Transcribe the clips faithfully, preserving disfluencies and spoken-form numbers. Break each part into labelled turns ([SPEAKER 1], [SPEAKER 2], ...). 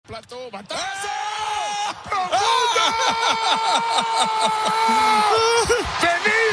[SPEAKER 1] plató, batazo! ¡Profundo! ¡Feliz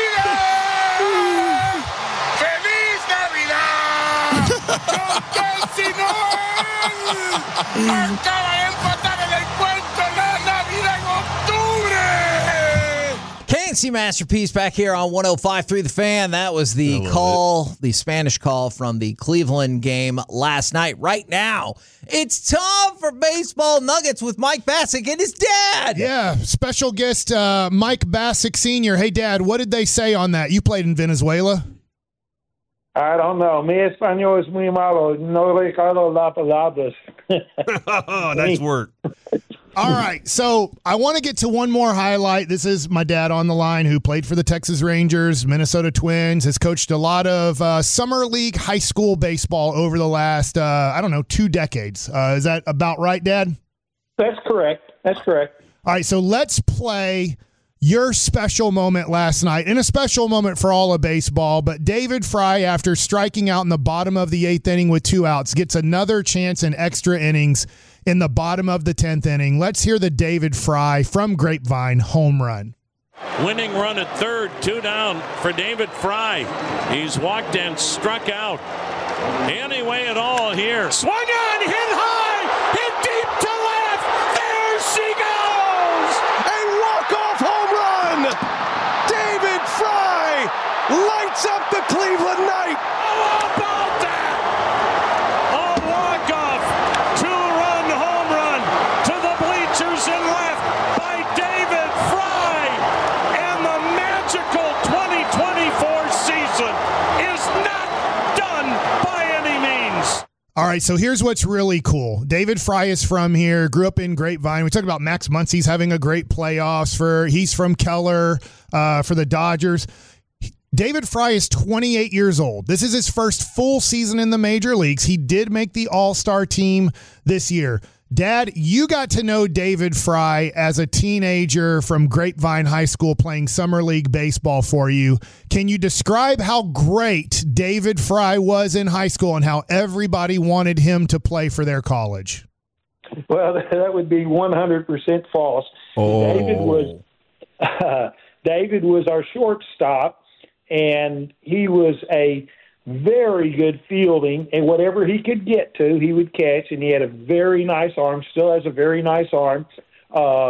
[SPEAKER 1] Navidad! ¡Feliz Navidad! ¡Con Kelsey Noel! ¡Acaba de empatar el encuentro la Navidad en octubre!
[SPEAKER 2] K and C Masterpiece back here on one oh five point three The Fan. That was the call, it. the Spanish call from the Cleveland game last night. Right now, it's time for Baseball Nuggets with Mike Bassick and his dad.
[SPEAKER 3] Yeah, special guest uh, Mike Bassick Senior Hey, Dad, what did they say on that? You played in Venezuela.
[SPEAKER 4] I don't know. Mi español es muy malo. No recuerdo las palabras.
[SPEAKER 5] Oh, nice work.
[SPEAKER 3] All right, so I want to get to one more highlight. This is my dad on the line who played for the Texas Rangers, Minnesota Twins, has coached a lot of uh, summer league high school baseball over the last, uh, I don't know, two decades. Uh, is that about right, Dad?
[SPEAKER 4] That's correct. That's correct.
[SPEAKER 3] All right, so let's play your special moment last night, and a special moment for all of baseball, but David Fry, after striking out in the bottom of the eighth inning with two outs, gets another chance in extra innings in the bottom of the tenth inning. Let's hear the David Fry from Grapevine home run.
[SPEAKER 6] Winning run at third, two down for David Fry. He's walked and struck out. Any way at all here. Swung on, hit high, hit deep to left. There she goes!
[SPEAKER 5] A walk-off home run! David Fry lights up the Cleveland night.
[SPEAKER 6] How about that? A walk-off two-run home run to the bleachers and left by David Fry. And the magical twenty twenty-four season is not done by any means.
[SPEAKER 3] All right, so here's what's really cool. David Fry is from here, grew up in Grapevine. We talked about Max Muncy's having a great playoffs for, he's from Keller uh, for the Dodgers. David Fry is twenty-eight years old. This is his first full season in the major leagues. He did make the All-Star team this year. Dad, you got to know David Fry as a teenager from Grapevine High School playing summer league baseball for you. Can you describe how great David Fry was in high school and how everybody wanted him to play for their college?
[SPEAKER 4] Well, that would be one hundred percent false.
[SPEAKER 5] Oh.
[SPEAKER 4] David was uh, David was our shortstop, and he was a very good fielding, and whatever he could get to, he would catch, and he had a very nice arm, still has a very nice arm. Uh,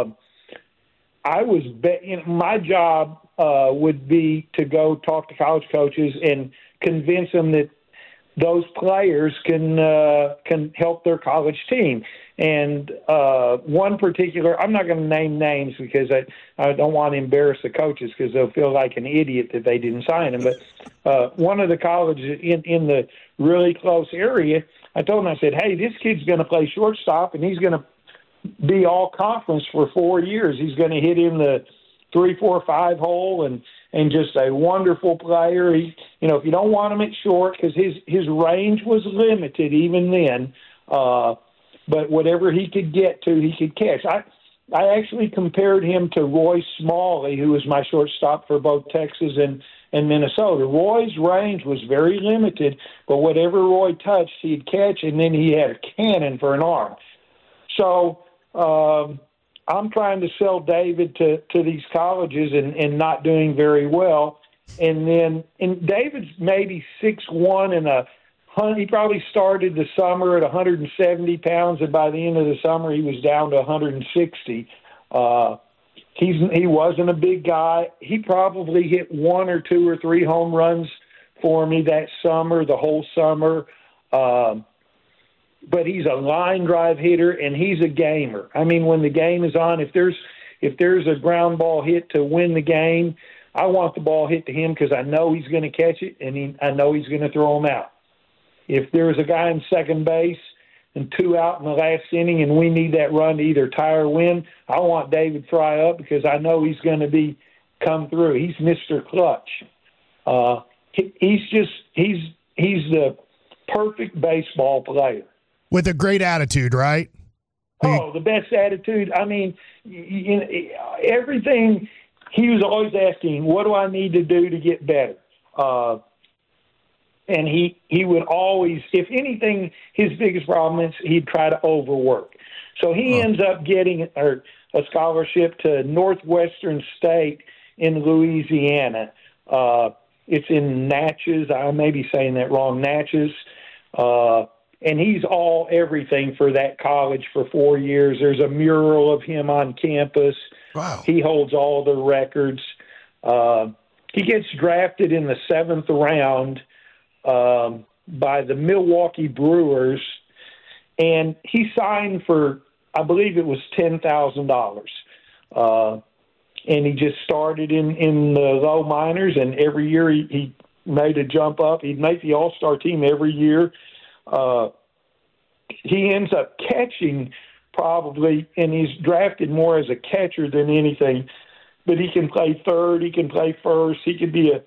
[SPEAKER 4] I was, be- you know, my job uh, would be to go talk to college coaches and convince them that those players can uh, can help their college team. And uh, one particular, I'm not going to name names because I, I don't want to embarrass the coaches because they'll feel like an idiot that they didn't sign him. But uh, one of the colleges in, in the really close area, I told him, I said, hey, this kid's going to play shortstop, and he's going to be all conference for four years. He's going to hit in the three, four, five hole and, and just a wonderful player. He, you know, if you don't want him at short, because his, his range was limited even then, uh, but whatever he could get to, he could catch. I I actually compared him to Roy Smalley, who was my shortstop for both Texas and, and Minnesota. Roy's range was very limited, but whatever Roy touched, he'd catch, and then he had a cannon for an arm. So um, I'm trying to sell David to, to these colleges and, and not doing very well. And then and David's maybe six one and a he probably started the summer at one hundred seventy pounds, and by the end of the summer, he was down to one hundred sixty. Uh, he's he wasn't a big guy. He probably hit one or two or three home runs for me that summer, the whole summer. Um, but he's a line drive hitter, and he's a gamer. I mean, when the game is on, if there's if there's a ground ball hit to win the game, I want the ball hit to him because I know he's going to catch it, and he, I know he's going to throw him out. If there's a guy in second base and two out in the last inning and we need that run to either tie or win, I want David Fry up because I know he's going to be come through. He's Mister Clutch. Uh, he, he's just he's he's the perfect baseball player
[SPEAKER 3] with a great attitude, right?
[SPEAKER 4] Oh, the best attitude. I mean, you know, everything. He was always asking, "What do I need to do to get better?" Uh, And he, he would always, if anything, his biggest problem is he'd try to overwork. So he
[SPEAKER 2] Huh.
[SPEAKER 4] ends up getting or a scholarship to Northwestern State in Louisiana. Uh, it's in Natchez. I may be saying that wrong. Natchez. Uh, and he's all everything for that college for four years. There's a mural of him on campus.
[SPEAKER 1] Wow.
[SPEAKER 4] He holds all the records. Uh, he gets drafted in the seventh round um, by the Milwaukee Brewers, and he signed for, I believe it was ten thousand dollars. Uh, and he just started in, in the low minors, and every year he, he made a jump up. He'd make the all-star team every year. Uh, he ends up catching probably, and he's drafted more as a catcher than anything, but he can play third, he can play first, he could be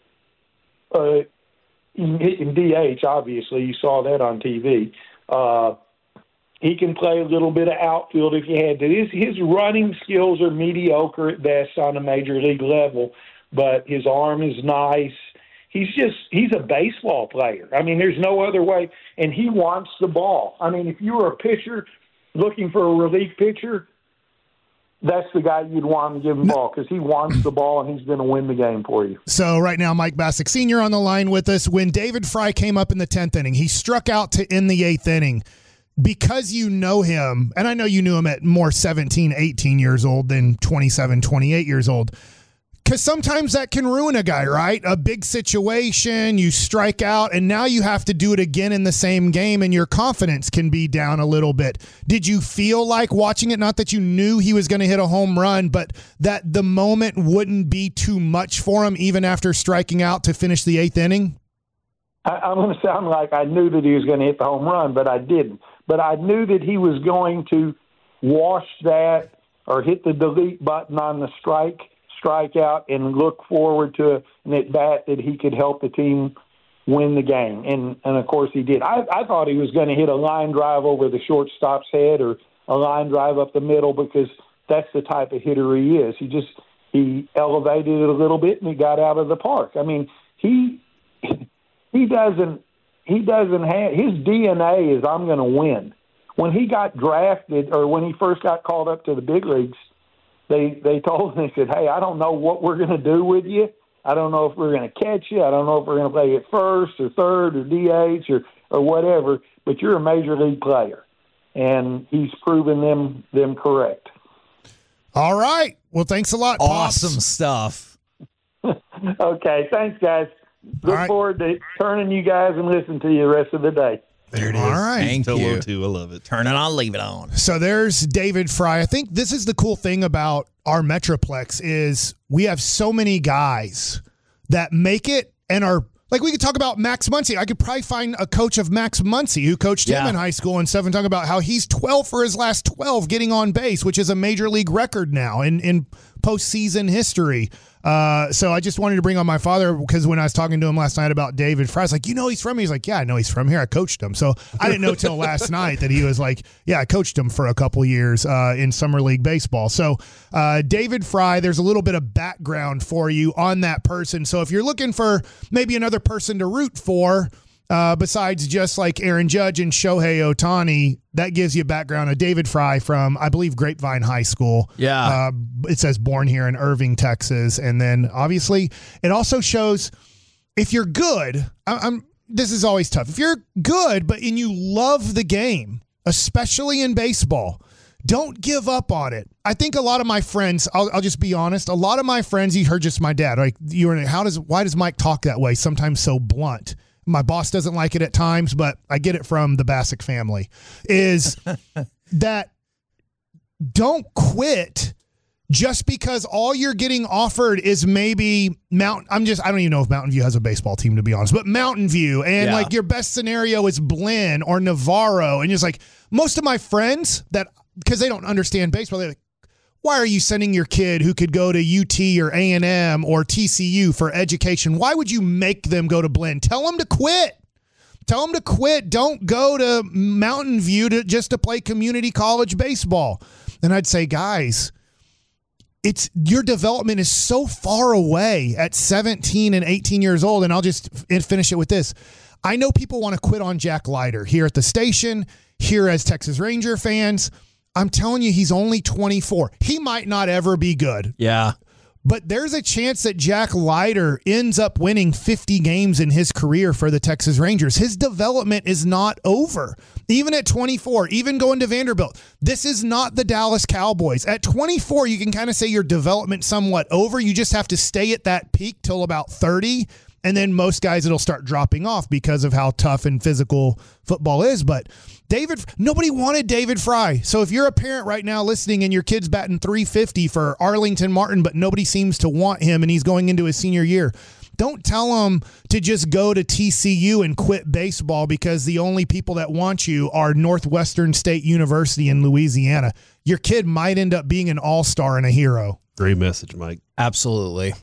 [SPEAKER 4] a, a he can D H, obviously. You saw that on T V. Uh, he can play a little bit of outfield if he had to. His, his running skills are mediocre at best on a major league level, but his arm is nice. He's just, he's a baseball player. I mean, there's no other way. And he wants the ball. I mean, if you were a pitcher looking for a relief pitcher, that's the guy you'd want to give him the ball because he wants the ball and he's going to win the game for you.
[SPEAKER 3] So right now, Mike Bassick Senior on the line with us. When David Fry came up in the tenth inning, he struck out to end the eighth inning. Because you know him, and I know you knew him at more seventeen, eighteen years old than twenty-seven, twenty-eight years old, because sometimes that can ruin a guy, right? A big situation, you strike out, and now you have to do it again in the same game, and your confidence can be down a little bit. Did you feel like watching it, not that you knew he was going to hit a home run, but that the moment wouldn't be too much for him even after striking out to finish the eighth inning?
[SPEAKER 4] I, I'm going to sound like I knew that he was going to hit the home run, but I didn't. But I knew that he was going to wash that or hit the delete button on the strike, strike out, and look forward to an at-bat that he could help the team win the game. And, and of course, he did. I, I thought he was going to hit a line drive over the shortstop's head or a line drive up the middle because that's the type of hitter he is. He just he elevated it a little bit, and he got out of the park. I mean, he he doesn't – He doesn't have his D N A is I'm going to win. When he got drafted or when he first got called up to the big leagues, they they told him, they said, "Hey, I don't know what we're going to do with you. I don't know if we're going to catch you. I don't know if we're going to play at first or third or D H or or whatever. But you're a major league player," and he's proven them them correct.
[SPEAKER 3] All right. Well, thanks a lot. Pops.
[SPEAKER 2] Awesome stuff.
[SPEAKER 4] Okay, thanks, guys. Look
[SPEAKER 3] right.
[SPEAKER 4] forward to turning you guys and listening to you the rest of the day.
[SPEAKER 1] There it is.
[SPEAKER 3] All right.
[SPEAKER 2] Thank
[SPEAKER 1] Tolo
[SPEAKER 2] you.
[SPEAKER 1] too. I love it.
[SPEAKER 2] Turn it on, leave it on.
[SPEAKER 3] So there's David Fry. I think this is the cool thing about our Metroplex is we have so many guys that make it and are like, we could talk about Max Muncy. I could probably find a coach of Max Muncy who coached him
[SPEAKER 2] Yeah.
[SPEAKER 3] in high school and stuff and talk about how he's twelve for his last twelve getting on base, which is a major league record now in, in postseason history. Uh, so I just wanted to bring on my father because when I was talking to him last night about David Fry, I was like, you know, he's from here. He's like, yeah, I know he's from here. I coached him. So I didn't know till last night that he was like, yeah, I coached him for a couple years uh, in summer league baseball. So uh, David Fry, there's a little bit of background for you on that person. So if you're looking for maybe another person to root for, Uh, besides just like Aaron Judge and Shohei Ohtani, that gives you a background of David Fry from, I believe, Grapevine High School.
[SPEAKER 2] Yeah.
[SPEAKER 3] Uh, it says born here in Irving, Texas. And then obviously it also shows if you're good, I, I'm, this is always tough. If you're good, but and you love the game, especially in baseball, don't give up on it. I think a lot of my friends, I'll, I'll just be honest, a lot of my friends, you heard just my dad, like, you were, how does, why does Mike talk that way? Sometimes so blunt. My boss doesn't like it at times, but I get it from the Bassick family, is that don't quit just because all you're getting offered is maybe Mount. I'm just, I don't even know if Mountain View has a baseball team, to be honest, but Mountain View and
[SPEAKER 2] Yeah.
[SPEAKER 3] like your best scenario is Blinn or Navarro. And just like most of my friends that, because they don't understand baseball, they're like, why are you sending your kid who could go to U T or A and M or T C U for education? Why would you make them go to Blinn? Tell them to quit. Tell them to quit. Don't go to Mountain View to just to play community college baseball. And I'd say, guys, it's your development is so far away at seventeen and eighteen years old. And I'll just f- finish it with this. I know people want to quit on Jack Leiter here at the station, here as Texas Ranger fans. I'm telling you, he's only twenty-four. He might not ever be good.
[SPEAKER 2] Yeah.
[SPEAKER 3] But there's a chance that Jack Leiter ends up winning fifty games in his career for the Texas Rangers. His development is not over. Even at twenty-four, even going to Vanderbilt, this is not the Dallas Cowboys. At twenty-four, you can kind of say your development somewhat over. You just have to stay at that peak till about thirty, and then most guys, it'll start dropping off because of how tough and physical football is. But David, nobody wanted David Fry. So if you're a parent right now listening and your kid's batting three fifty for Arlington Martin, but nobody seems to want him and he's going into his senior year, don't tell him to just go to T C U and quit baseball because the only people that want you are Northwestern State University in Louisiana. Your kid might end up being an all-star and a hero.
[SPEAKER 5] Great message, Mike.
[SPEAKER 2] Absolutely.